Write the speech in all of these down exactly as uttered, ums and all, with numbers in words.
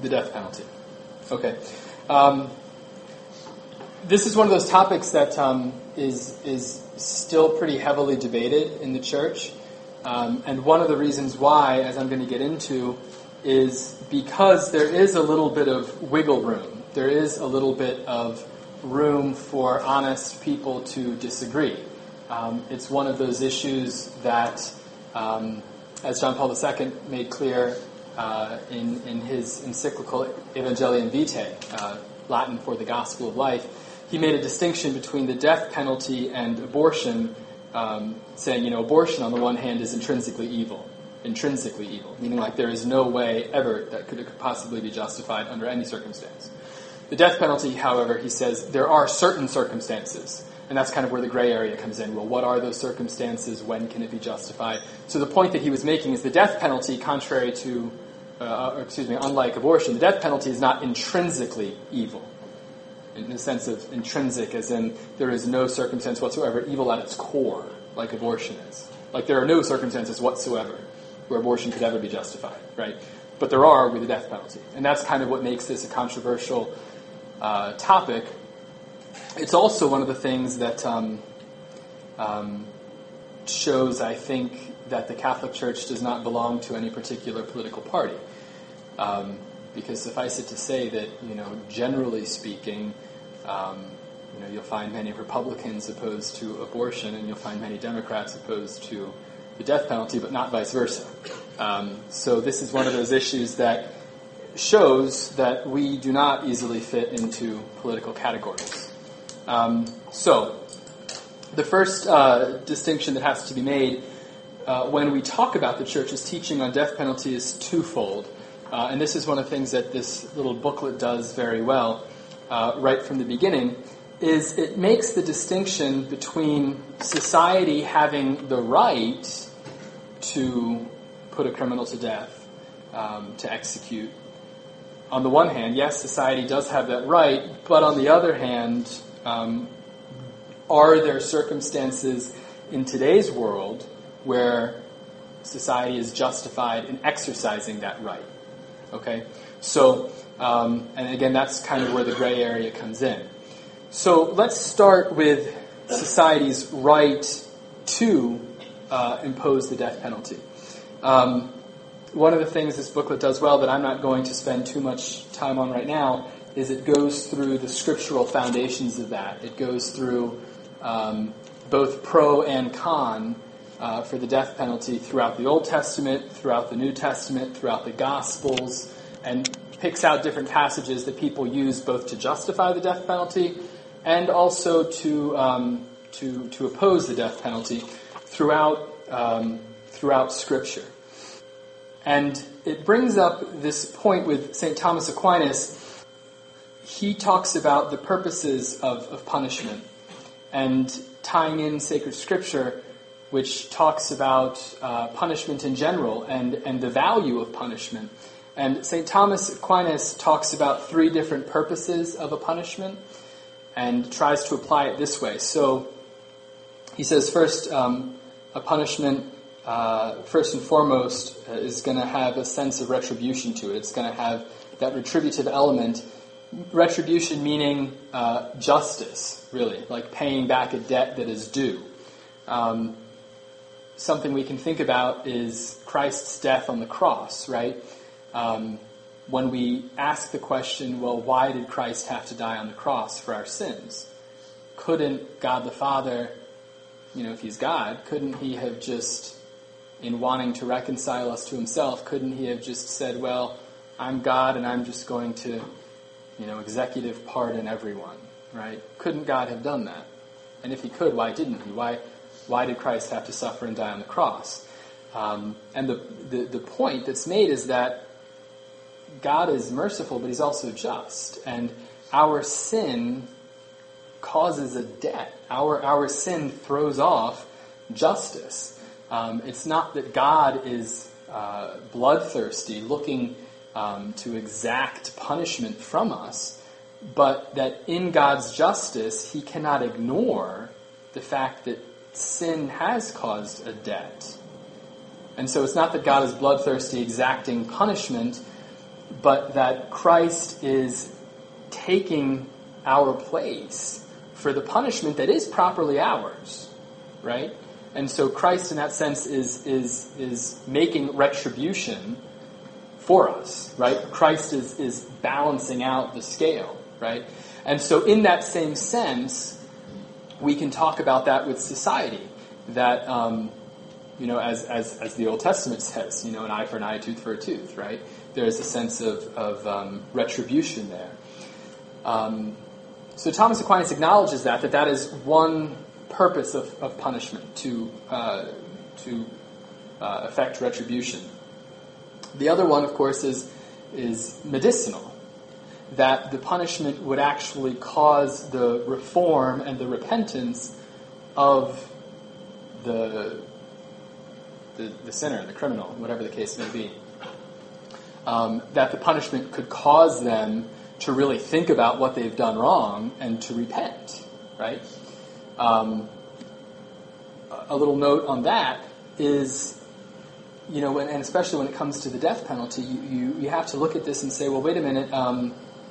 the death penalty. Okay. Um, this is one of those topics that um, is is still pretty heavily debated in the church. Um, and one of the reasons why, as I'm going to get into, is because there is a little bit of wiggle room. There is a little bit of room for honest people to disagree. Um, it's one of those issues that, um, as John Paul the Second made clear uh, in, in his encyclical Evangelium Vitae, uh, Latin for the Gospel of Life, he made a distinction between the death penalty and abortion, um, saying, you know, abortion on the one hand is intrinsically evil. Intrinsically evil, meaning like there is no way ever that could, it could possibly be justified under any circumstance. The death penalty, however, he says, there are certain circumstances. And that's kind of where the gray area comes in. Well, what are those circumstances? When can it be justified? So the point that he was making is the death penalty, contrary to, uh, or excuse me, unlike abortion, the death penalty is not intrinsically evil. In the sense of intrinsic, as in there is no circumstance whatsoever evil at its core, like abortion is. Like there are no circumstances whatsoever where abortion could ever be justified, right? But there are with the death penalty. And that's kind of what makes this a controversial uh, topic. It's also one of the things that um, um, shows, I think, that the Catholic Church does not belong to any particular political party. Um, because suffice it to say that, you know, generally speaking, um, you know, you'll find many Republicans opposed to abortion, and you'll find many Democrats opposed to the death penalty, but not vice versa. Um, so this is one of those issues that shows that we do not easily fit into political categories. Um, so the first uh, distinction that has to be made uh, when we talk about the Church's teaching on death penalty is twofold. Uh, and this is one of the things that this little booklet does very well uh, right from the beginning, is it makes the distinction between society having the right to put a criminal to death, um, to execute. On the one hand, yes, society does have that right, but on the other hand, um, are there circumstances in today's world where society is justified in exercising that right? Okay, so, um, and again, that's kind of where the gray area comes in. So let's start with society's right to uh, impose the death penalty. Um, one of the things this booklet does well that I'm not going to spend too much time on right now is it goes through the scriptural foundations of that. It goes through um, both pro and con uh, for the death penalty throughout the Old Testament, throughout the New Testament, throughout the Gospels, and picks out different passages that people use both to justify the death penalty and also to um, to to oppose the death penalty throughout um, throughout Scripture. And it brings up this point with Saint Thomas Aquinas. He talks about the purposes of, of punishment and tying in sacred Scripture, which talks about uh, punishment in general and, and the value of punishment. And Saint Thomas Aquinas talks about three different purposes of a punishment and tries to apply it this way. So he says, first, um, a punishment, uh, first and foremost, uh, is going to have a sense of retribution to it. It's going to have that retributive element. Retribution meaning uh, justice, really, like paying back a debt that is due. Um, something we can think about is Christ's death on the cross, right? Um, when we ask the question, well, why did Christ have to die on the cross for our sins? Couldn't God the Father, you know, if he's God, couldn't he have just, in wanting to reconcile us to himself, couldn't he have just said, well, I'm God and I'm just going to, you know, executive pardon everyone, right? Couldn't God have done that? And if he could, why didn't he? Why why did Christ have to suffer and die on the cross? Um, and the, the, the point that's made is that God is merciful, but he's also just. And our sin causes a debt. Our, our sin throws off justice. Um, it's not that God is uh, bloodthirsty, looking um, to exact punishment from us, but that in God's justice, he cannot ignore the fact that sin has caused a debt. And so it's not that God is bloodthirsty, exacting punishment, but that Christ is taking our place for the punishment that is properly ours, right? And so Christ, in that sense, is is is making retribution for us, right? Christ is is balancing out the scale, right? And so in that same sense, we can talk about that with society, that, um, you know, as, as as the Old Testament says, you know, an eye for an eye, a tooth for a tooth, right? There is a sense of, of um, retribution there. Um, so Thomas Aquinas acknowledges that, that that is one purpose of, of punishment, to uh, to uh, effect retribution. The other one, of course, is is medicinal, that the punishment would actually cause the reform and the repentance of the the, the sinner, the criminal, whatever the case may be. Um, that the punishment could cause them to really think about what they've done wrong and to repent, right? Um, a little note on that is, you know, when, and especially when it comes to the death penalty, you, you, you have to look at this and say, well, wait a minute, um,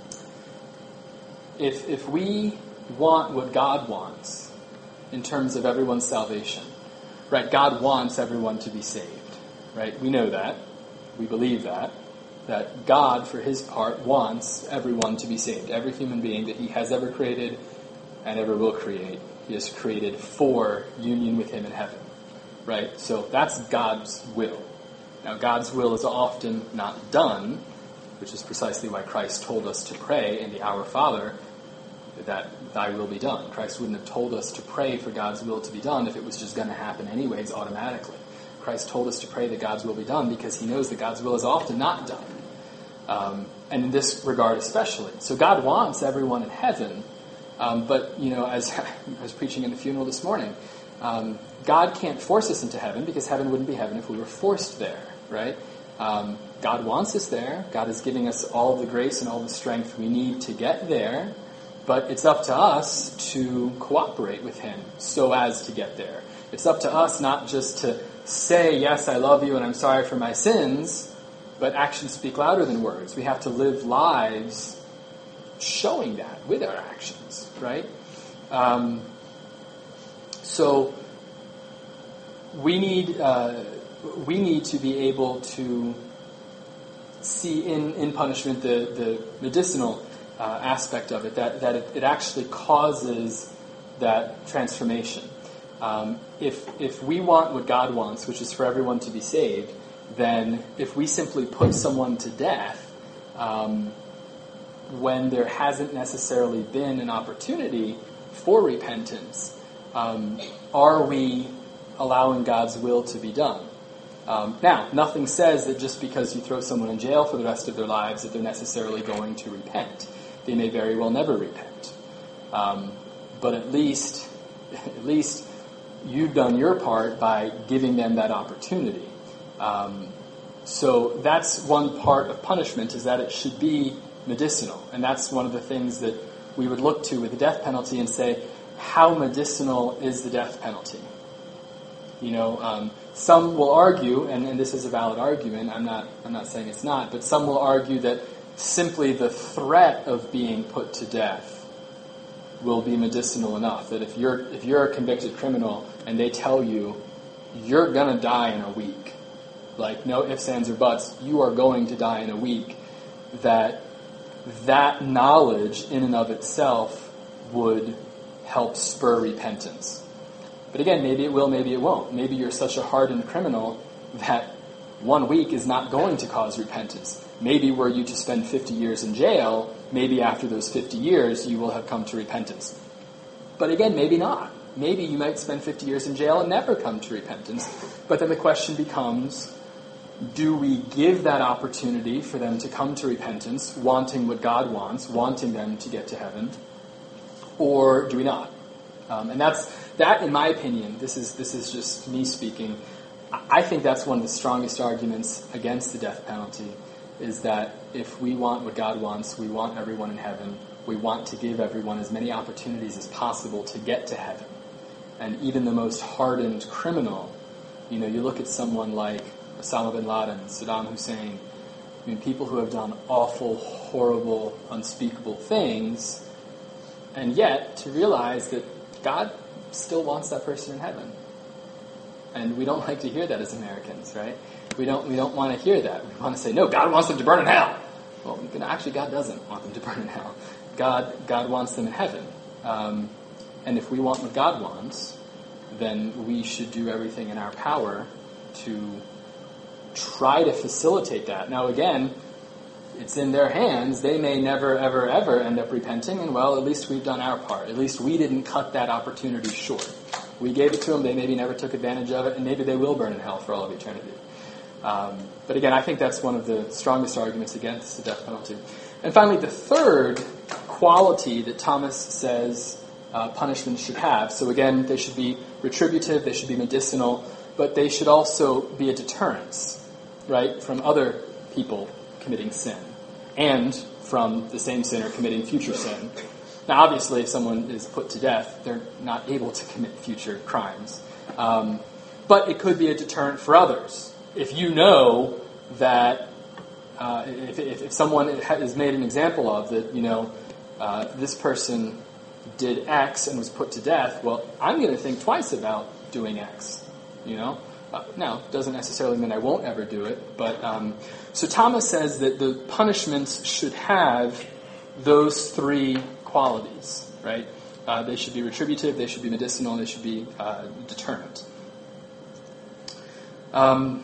if if we want what God wants in terms of everyone's salvation, right? God wants everyone to be saved, right? We know that. We believe that. That God, for his part, wants everyone to be saved. Every human being that he has ever created and ever will create, he has created for union with him in heaven, right? So that's God's will. Now, God's will is often not done, which is precisely why Christ told us to pray in the Our Father that thy will be done. Christ wouldn't have told us to pray for God's will to be done if it was just going to happen anyways automatically. Christ told us to pray that God's will be done because he knows that God's will is often not done. Um, and in this regard especially. So God wants everyone in heaven, um, but, you know, as I was preaching in the funeral this morning, um, God can't force us into heaven because heaven wouldn't be heaven if we were forced there, right? Um, God wants us there. God is giving us all the grace and all the strength we need to get there, but it's up to us to cooperate with him so as to get there. It's up to us not just to say, yes, I love you and I'm sorry for my sins, but actions speak louder than words. We have to live lives showing that with our actions, right? Um, so we need uh, we need to be able to see in, in punishment the, the medicinal uh, aspect of it, that, that it, it actually causes that transformation. Um, if if we want what God wants, which is for everyone to be saved, then if we simply put someone to death um, when there hasn't necessarily been an opportunity for repentance, um, are we allowing God's will to be done? Um, now, nothing says that just because you throw someone in jail for the rest of their lives that they're necessarily going to repent. They may very well never repent. Um, but at least, at least you've done your part by giving them that opportunity. Um, so that's one part of punishment, is that it should be medicinal. And that's one of the things that we would look to with the death penalty and say, how medicinal is the death penalty? You know, um, some will argue, and, and this is a valid argument, I'm not I'm not saying it's not, but some will argue that simply the threat of being put to death will be medicinal enough. That if you're if you're a convicted criminal and they tell you you're gonna die in a week, like no ifs, ands, or buts, you are going to die in a week, that that knowledge in and of itself would help spur repentance. But again, maybe it will, maybe it won't. Maybe you're such a hardened criminal that one week is not going to cause repentance. Maybe were you to spend fifty years in jail, maybe after those fifty years you will have come to repentance. But again, maybe not. Maybe you might spend fifty years in jail and never come to repentance. But then the question becomes, do we give that opportunity for them to come to repentance, wanting what God wants, wanting them to get to heaven, or do we not? Um, and that's that, in my opinion, this is this is just me speaking, I think that's one of the strongest arguments against the death penalty, is that if we want what God wants, we want everyone in heaven, we want to give everyone as many opportunities as possible to get to heaven. And even the most hardened criminal, you know, you look at someone like Osama bin Laden, Saddam Hussein, I mean, people who have done awful, horrible, unspeakable things, and yet to realize that God still wants that person in heaven. And we don't like to hear that as Americans, right? We don't we don't want to hear that. We want to say, no, God wants them to burn in hell. Well, actually, God doesn't want them to burn in hell. God God wants them in heaven. Um, and if we want what God wants, then we should do everything in our power to try to facilitate that. Now, again, it's in their hands. They may never, ever, ever end up repenting, and well, at least we've done our part. At least we didn't cut that opportunity short. We gave it to them. They maybe never took advantage of it, and maybe they will burn in hell for all of eternity. Um, but again, I think that's one of the strongest arguments against the death penalty. And finally, the third quality that Thomas says uh, punishment should have. So again, they should be retributive, they should be medicinal, but they should also be a deterrence, right, from other people committing sin, and from the same sinner committing future sin. Now, obviously, if someone is put to death, they're not able to commit future crimes. Um, but it could be a deterrent for others. If you know that, uh, if, if, if someone is made an example of that, you know, uh, this person did X and was put to death, well, I'm going to think twice about doing X, you know? Uh, now, doesn't necessarily mean I won't ever do it, but um, so Thomas says that the punishments should have those three qualities, right? Uh, they should be retributive, they should be medicinal, and they should be uh, deterrent. Um,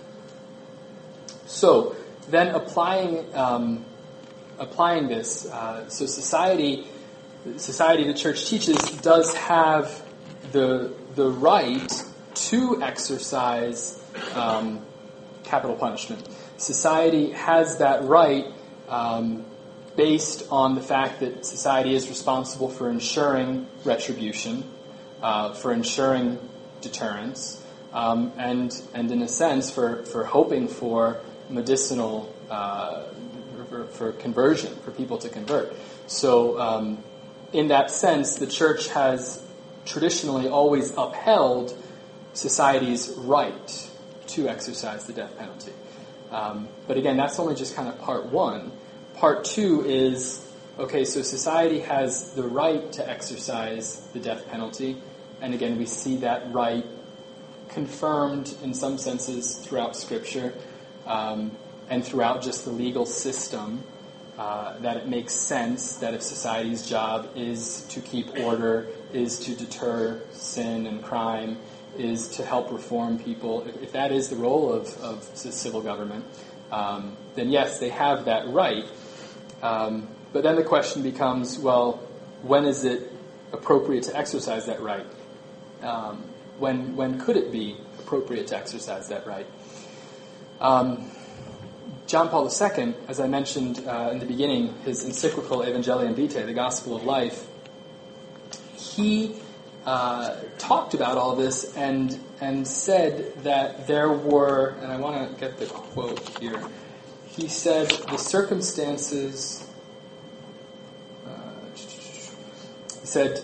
so then applying um, applying this, uh, so society, society the church teaches does have the the right to exercise um, capital punishment. Society has that right um, based on the fact that society is responsible for ensuring retribution, uh, for ensuring deterrence, um, and and in a sense for, for hoping for medicinal, uh, for, for conversion, for people to convert. So um, in that sense, the church has traditionally always upheld society's right to exercise the death penalty. Um, but again, that's only just kind of part one. Part two is, okay, so society has the right to exercise the death penalty, and again, we see that right confirmed in some senses throughout Scripture, um, and throughout just the legal system, uh, that it makes sense that if society's job is to keep order, is to deter sin and crime, is to help reform people, if, if that is the role of, of civil government, um, then yes, they have that right. Um, but then the question becomes, well, when is it appropriate to exercise that right? Um, when when could it be appropriate to exercise that right? Um, John Paul the Second, as I mentioned uh, in the beginning, his encyclical Evangelium Vitae, the Gospel of Life, he uh, talked about all this and and said that there were, and I want to get the quote here, he said the circumstances, uh, he said,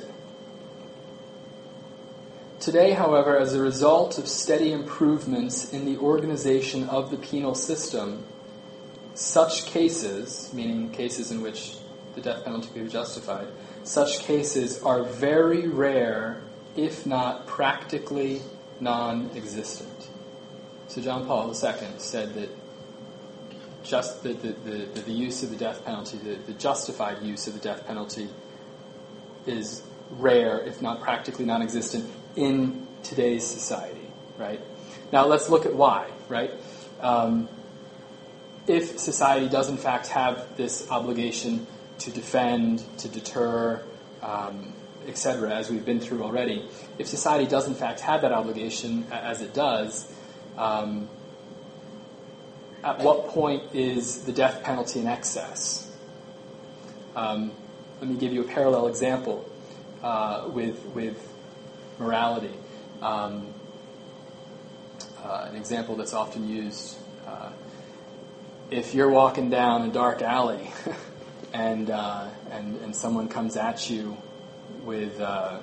today, however, as a result of steady improvements in the organization of the penal system, such cases, meaning cases in which the death penalty could be justified, such cases are very rare, if not practically non-existent. So John Paul the Second said that just the, the, the, the use of the death penalty, the, the justified use of the death penalty, is rare, if not practically non-existent, in today's society, right? Now let's look at why, right? Um, if society does in fact have this obligation to defend, to deter, um, et cetera, as we've been through already, if society does in fact have that obligation, as it does, um, at what point is the death penalty in excess? Um, let me give you a parallel example uh, with with morality. Um, uh, an example that's often used: uh, if you're walking down a dark alley and uh, and and someone comes at you with uh,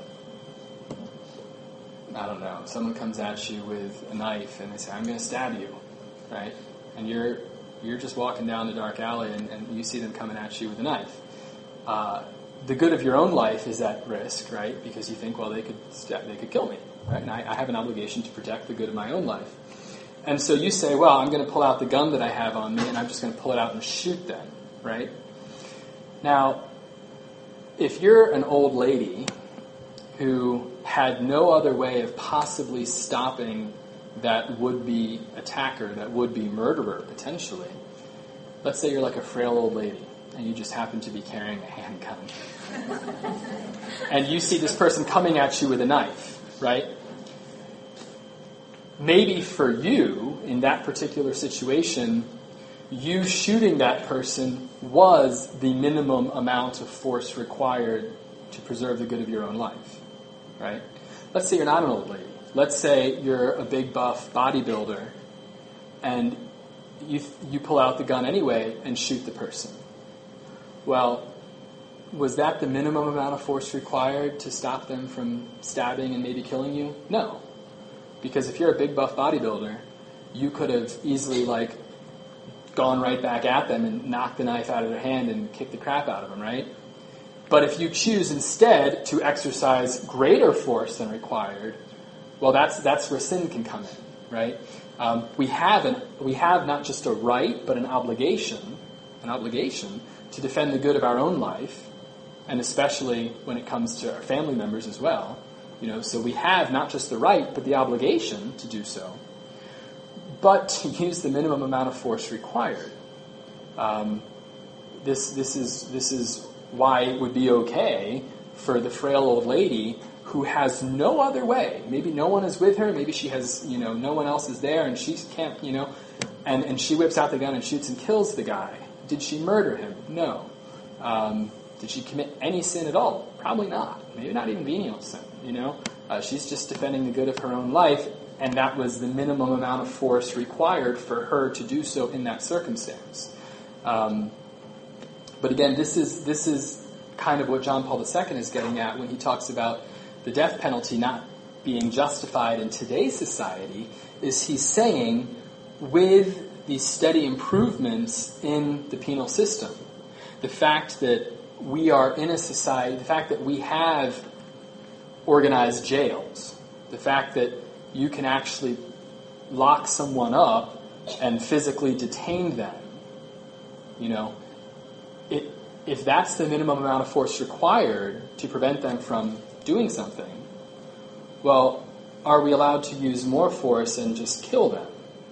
I don't know, someone comes at you with a knife and they say, "I'm going to stab you," right? And you're You're just walking down the dark alley and, and you see them coming at you with a knife. Uh, the good of your own life is at risk, right? Because you think, well, they could st- they could kill me, right? And I, I have an obligation to protect the good of my own life. And so you say, well, I'm going to pull out the gun that I have on me and I'm just going to pull it out and shoot them, right? Now, if you're an old lady who had no other way of possibly stopping that would-be attacker, that would-be murderer, potentially, let's say you're like a frail old lady and you just happen to be carrying a handgun. And you see this person coming at you with a knife, right? Maybe for you, in that particular situation, you shooting that person was the minimum amount of force required to preserve the good of your own life, right? Let's say you're not an old lady. Let's say you're a big buff bodybuilder and you you pull out the gun anyway and shoot the person. Well, was that the minimum amount of force required to stop them from stabbing and maybe killing you? No. Because if you're a big buff bodybuilder, you could have easily like gone right back at them and knocked the knife out of their hand and kicked the crap out of them, right? But if you choose instead to exercise greater force than required, well, that's that's where sin can come in, right? Um, we have an we have not just a right, but an obligation, an obligation to defend the good of our own life, and especially when it comes to our family members as well. You know, so we have not just the right, but the obligation to do so, but to use the minimum amount of force required. Um, this this is this is why it would be okay for the frail old lady who has no other way. Maybe no one is with her. Maybe she has, you know, no one else is there, and she can't, you know, and, and she whips out the gun and shoots and kills the guy. Did she murder him? No. Um, did she commit any sin at all? Probably not. Maybe not even venial sin, you know. Uh, she's just defending the good of her own life, and that was the minimum amount of force required for her to do so in that circumstance. Um, but again, this is this is kind of what John Paul the Second is getting at when he talks about the death penalty not being justified in today's society, is he's saying with these steady improvements in the penal system, the fact that we are in a society, the fact that we have organized jails, the fact that you can actually lock someone up and physically detain them, you know, it, if that's the minimum amount of force required to prevent them from doing something, well, are we allowed to use more force and just kill them?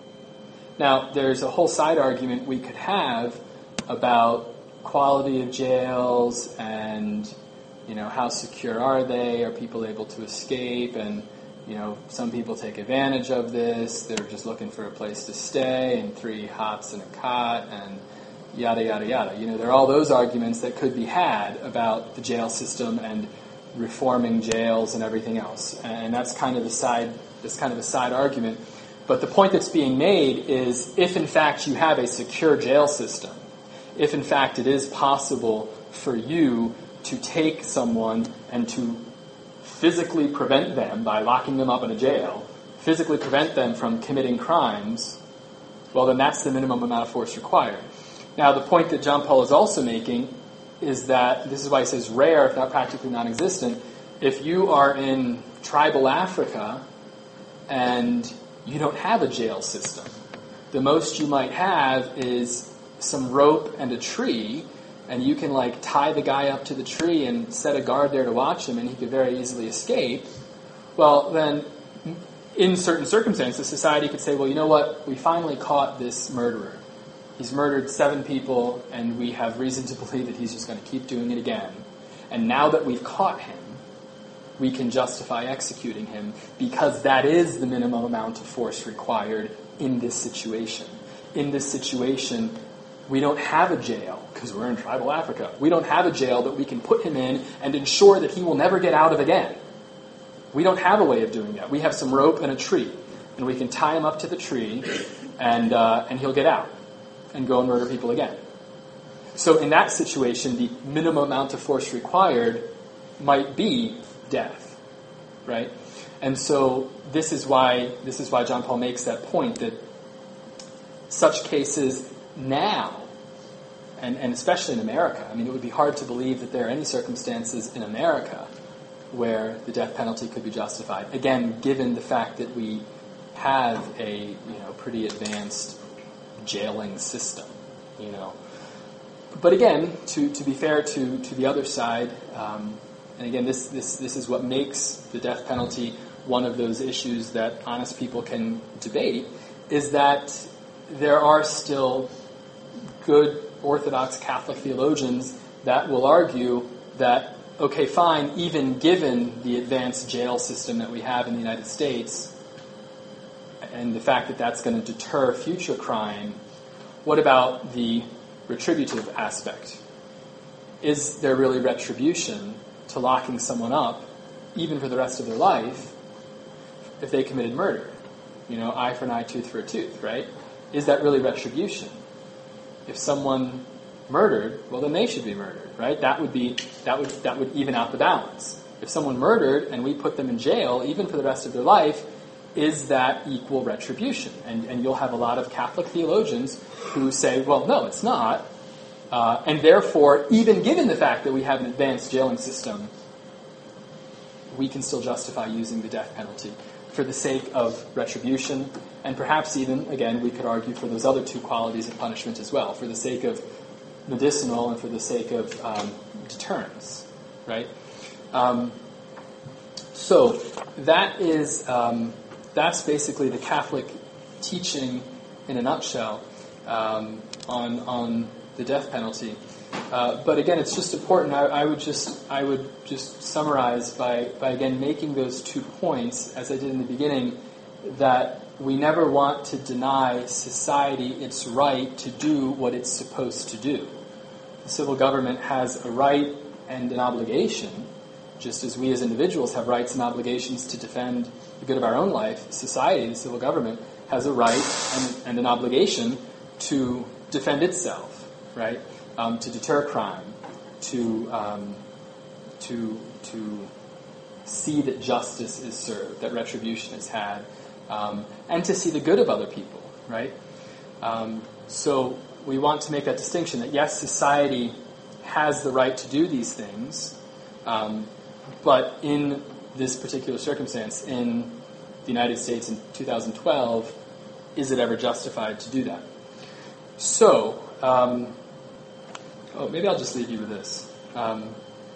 Now, there's a whole side argument we could have about quality of jails and, you know, how secure are they? Are people able to escape? And, you know, some people take advantage of this. They're just looking for a place to stay and three hots and a cot and yada, yada, yada. You know, there are all those arguments that could be had about the jail system and reforming jails and everything else. And that's kind of the side, that's kind of a side argument. But the point that's being made is if in fact you have a secure jail system, if in fact it is possible for you to take someone and to physically prevent them by locking them up in a jail, physically prevent them from committing crimes, well then that's the minimum amount of force required. Now the point that John Paul is also making is that, this is why he says rare, if not practically non-existent, if you are in tribal Africa and you don't have a jail system, the most you might have is some rope and a tree, and you can like tie the guy up to the tree and set a guard there to watch him and he could very easily escape. Well, then in certain circumstances, society could say, well, you know what, we finally caught this murderer. He's murdered seven people, and we have reason to believe that he's just going to keep doing it again. And now that we've caught him, we can justify executing him because that is the minimum amount of force required in this situation. In this situation, we don't have a jail, because we're in tribal Africa. We don't have a jail that we can put him in and ensure that he will never get out of again. We don't have a way of doing that. We have some rope and a tree, and we can tie him up to the tree, and uh, and he'll get out and go and murder people again. So in that situation, the minimum amount of force required might be death, right? And so this is why this is why John Paul makes that point that such cases now, and, and especially in America, I mean, it would be hard to believe that there are any circumstances in America where the death penalty could be justified. Again, given the fact that we have a you know pretty advanced jailing system, you know. But again, to, to be fair to, to the other side, um, and again, this, this this is what makes the death penalty one of those issues that honest people can debate, is that there are still good Orthodox Catholic theologians that will argue that, okay, fine, even given the advanced jail system that we have in the United States, and the fact that that's going to deter future crime, what about the retributive aspect? Is there really retribution to locking someone up, even for the rest of their life, if they committed murder? You know, eye for an eye, tooth for a tooth, right? Is that really retribution? If someone murdered, well, then they should be murdered, right? That would be that would that would even out the balance. If someone murdered and we put them in jail, even for the rest of their life, is that equal retribution? And and you'll have a lot of Catholic theologians who say, well, no, it's not. Uh, and therefore, even given the fact that we have an advanced jailing system, we can still justify using the death penalty for the sake of retribution, and perhaps even, again, we could argue for those other two qualities of punishment as well, for the sake of medicinal and for the sake of um, deterrence, right? Um, so that is um, that's basically the Catholic teaching in a nutshell um, on on the death penalty. Uh, but again, it's just important. I, I would just I would just summarize by, by again making those two points, as I did in the beginning, that we never want to deny society its right to do what it's supposed to do. The civil government has a right and an obligation, just as we as individuals have rights and obligations to defend the good of our own life. Society, the civil government, has a right and, and an obligation to defend itself, right? Um, to deter crime, to um, to to see that justice is served, that retribution is had, um, and to see the good of other people, right? Um, so we want to make that distinction that yes, society has the right to do these things, um, but in this particular circumstance, in the United States in two thousand twelve, is it ever justified to do that? So. Um, Oh, maybe I'll just leave you with this. Um,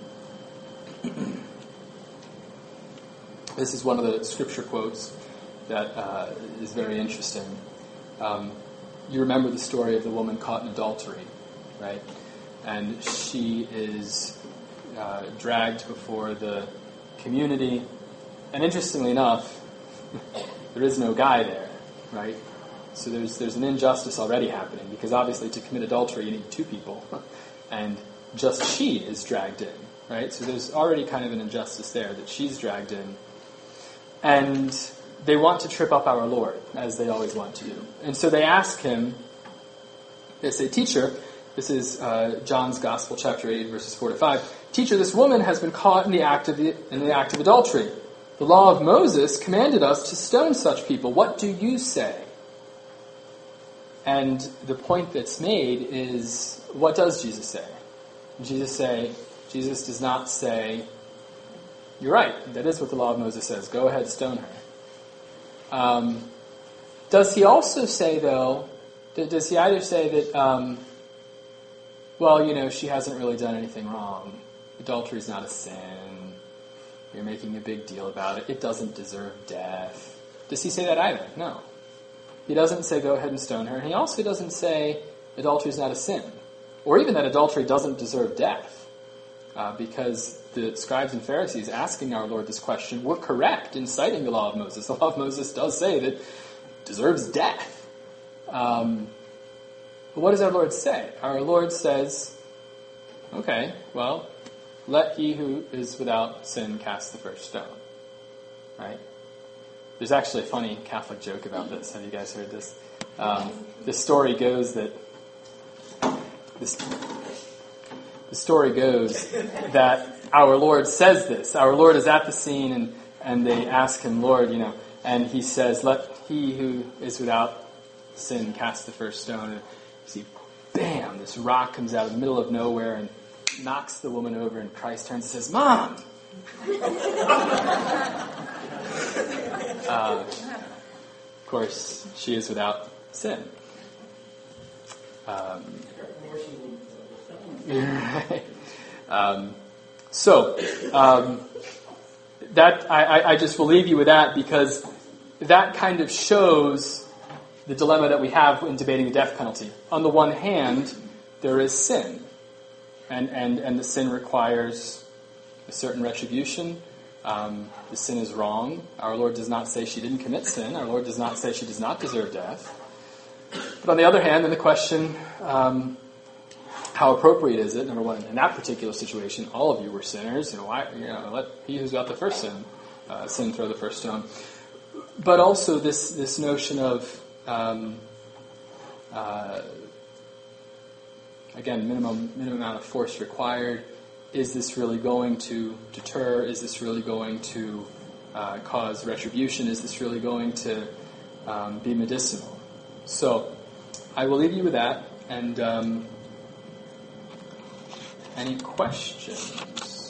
this is one of the scripture quotes that uh, is very interesting. Um, you remember the story of the woman caught in adultery, right? And she is uh, dragged before the community. And interestingly enough, there is no guy there, right? So there's there's an injustice already happening, because obviously to commit adultery you need two people. And just she is dragged in, right? So there's already kind of an injustice there that she's dragged in. And they want to trip up our Lord, as they always want to do. And so they ask him, they say, Teacher, this is uh, John's Gospel, chapter eight, verses four to five. Teacher, this woman has been caught in the act of the, in the act of adultery. The law of Moses commanded us to stone such people. What do you say? And the point that's made is, what does Jesus say? Jesus say, Jesus does not say, you're right, that is what the law of Moses says, go ahead, stone her. Um, does he also say, though, does he either say that, um, well, you know, she hasn't really done anything wrong, adultery is not a sin, you're making a big deal about it, it doesn't deserve death. Does he say that either? No. He doesn't say go ahead and stone her. And he also doesn't say adultery is not a sin. Or even that adultery doesn't deserve death. Uh, because the scribes and Pharisees asking our Lord this question were correct in citing the law of Moses. The law of Moses does say that it deserves death. Um, but what does our Lord say? Our Lord says, okay, well, let he who is without sin cast the first stone. Right? There's actually a funny Catholic joke about this. Have you guys heard this? Um, the story goes that this, the story goes that our Lord says this. Our Lord is at the scene, and, and they ask him, Lord, you know, and he says, let he who is without sin cast the first stone. see, bam, this rock comes out of the middle of nowhere and knocks the woman over, and Christ turns and says, Mom! uh, of course, she is without sin. Um, um, so, um, that I, I just will leave you with that, because that kind of shows the dilemma that we have in debating the death penalty. On the one hand, there is sin, and, and, and the sin requires a certain retribution. Um, the sin is wrong. Our Lord does not say she didn't commit sin. Our Lord does not say she does not deserve death. But on the other hand, then the question, um, how appropriate is it? Number one, in that particular situation, all of you were sinners. You know, why, you know, let he who's got the first sin, uh, sin throw the first stone. But also this this notion of um, uh, again, minimum minimum amount of force required. Is this really going to deter? Is this really going to uh, cause retribution? Is this really going to um, be medicinal? So, I will leave you with that. And um, any questions?